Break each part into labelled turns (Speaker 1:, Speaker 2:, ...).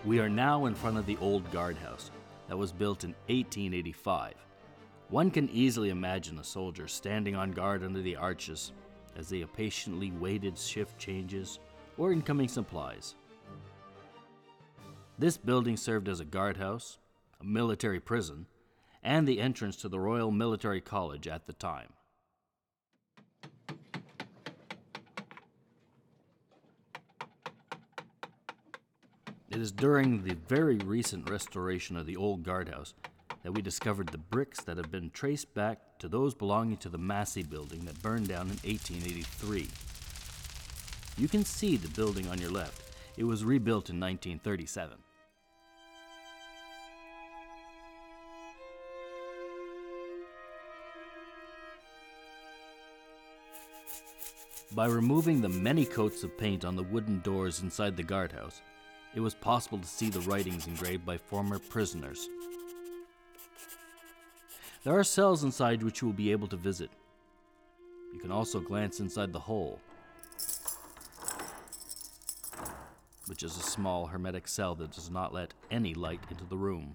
Speaker 1: We are now in front of the old guardhouse that was built in 1885. One can easily imagine the soldiers standing on guard under the arches as they patiently waited shift changes or incoming supplies. This building served as a guardhouse, a military prison, and the entrance to the Royal Military College at the time. It is during the very recent restoration of the old guardhouse that we discovered the bricks that have been traced back to those belonging to the Massey building that burned down in 1883. You can see the building on your left. It was rebuilt in 1937. By removing the many coats of paint on the wooden doors inside the guardhouse, it was possible to see the writings engraved by former prisoners. There are cells inside which you will be able to visit. You can also glance inside the hole, which is a small hermetic cell that does not let any light into the room.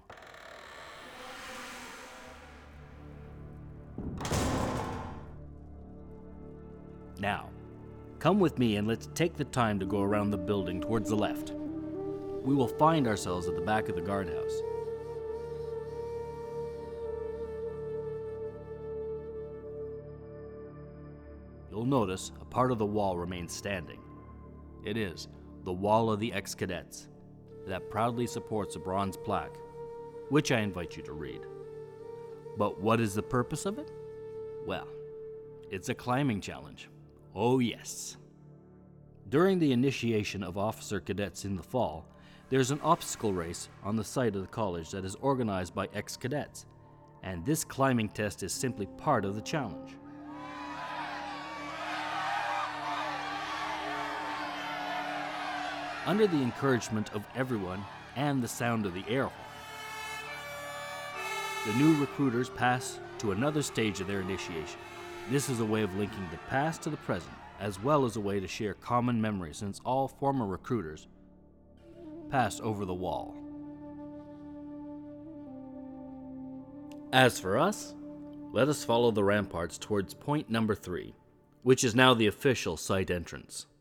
Speaker 1: Now, come with me and let's take the time to go around the building towards the left. We will find ourselves at the back of the guardhouse. You'll notice a part of the wall remains standing. It is the Wall of the Ex-Cadets that proudly supports a bronze plaque, which I invite you to read. But what is the purpose of it? Well, it's a climbing challenge. Oh yes. During the initiation of officer cadets in the fall, there's an obstacle race on the site of the college that is organized by ex-cadets, and this climbing test is simply part of the challenge. Under the encouragement of everyone and the sound of the air horn, the new recruiters pass to another stage of their initiation. This is a way of linking the past to the present, as well as a way to share common memories since all former recruiters passed over the wall. As for us, let us follow the ramparts towards point number 3, which is now the official site entrance.